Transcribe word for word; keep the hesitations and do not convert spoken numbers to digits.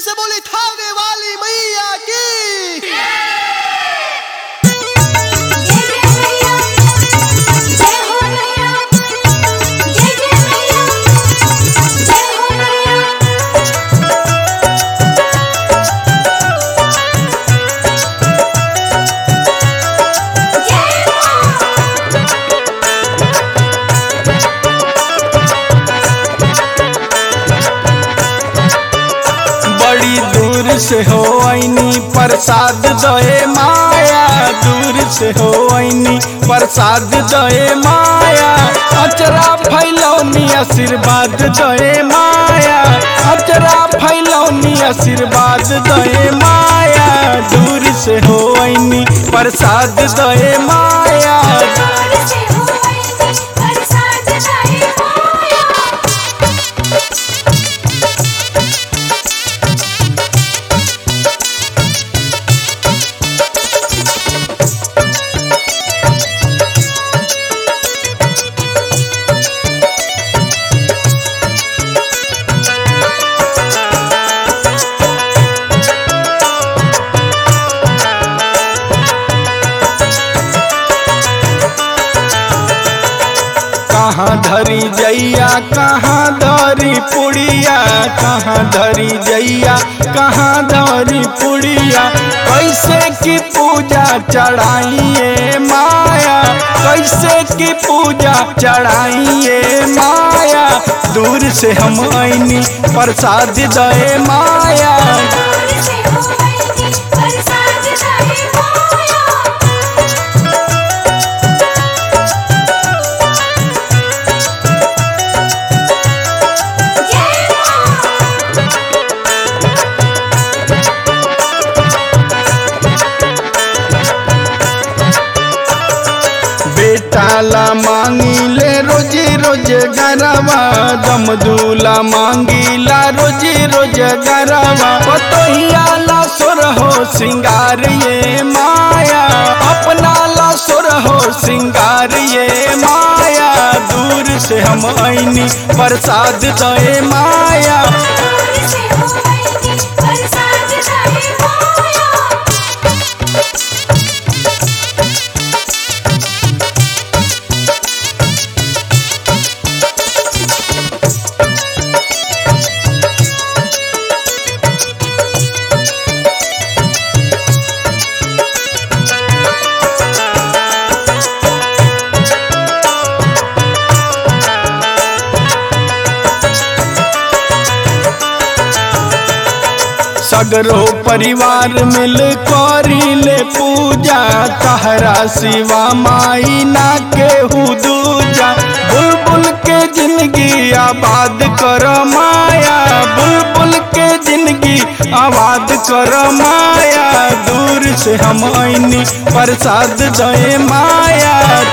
से बोली थाने वाली मैया की। बड़ी दूर से हो आईनी प्रसाद दए माया, दूर से हो आईनी प्रसाद दए माया, अचरा फैलौनी आशीर्वाद दए माया, अचरा फैलौनी आशीर्वाद दए माया, दूर से हो आईनी प्रसाद दए माया। कहाँ धरी जैया कहाँ धरी पुड़िया, कहाँ धरी जैया कहाँ धरी पुड़िया, कैसे की पूजा चढ़ाइए माया, कैसे की पूजा चढ़ाइए माया, दूर से हम आईनी प्रसाद दए माया। बेटाला मांगी ले रोजी रोज गरवा, दमदूला मांगीला रोजी रोज गरवा, पतोहिया ला सुर हो सिंगार ये माया, अपना ला सुर हो सिंगार ये माया, दूर से हम आईनी प्रसाद दए माया। सगरो परिवार मिल करी ले पूजा, तहरा सिवा माई ना केहू दूजा, बुलबुल के जिंदगी आबाद कर माया, बुलबुल के जिंदगी आबाद कर माया, दूर से हम आईनी प्रसाद दए माया,